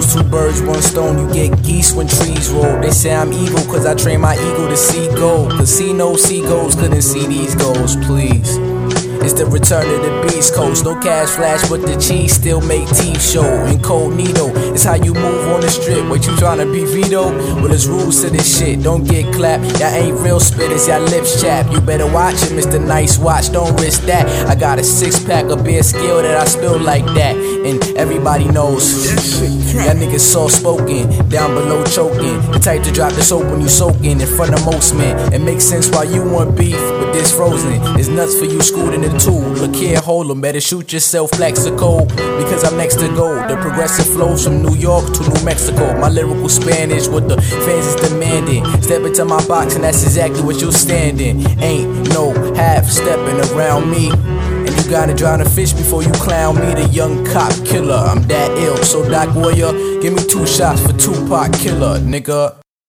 kills two birds, one stone. You get geese when trees roll. They say I'm evil cause I train my ego to see gold. Casino seagulls couldn't see these goals, please. It's the return of the Beast Coast. No cash flash, but the cheese still make teeth show. Incognito, it's how you move on the strip. What you tryna be Vito? Well, there's rules to this shit. Don't get clapped. Y'all ain't real spitters, y'all lips chap. You better watch it, Mr. Nice Watch. Don't risk that. I got a 6-pack of beer skill that I spill like that. And everybody knows y'all niggas soft spoken, down below choking. The type to drop the soap when you soaking in front of most men. It makes sense why you want beef, but this frozen. It's nuts for you schooled in the tool. Look here, hold 'em, better shoot yourself, Plaxico, because I'm next to gold. The progressive flows from New York to New Mexico. My lyrical Spanish, what the fans is demanding. Step into my box and that's exactly what you're standing. Ain't no half stepping around me. And you gotta drown a fish before you clown me, the young cop killer. I'm that ill, so Doc Warrior, give me 2 shots for Tupac Killer, nigga.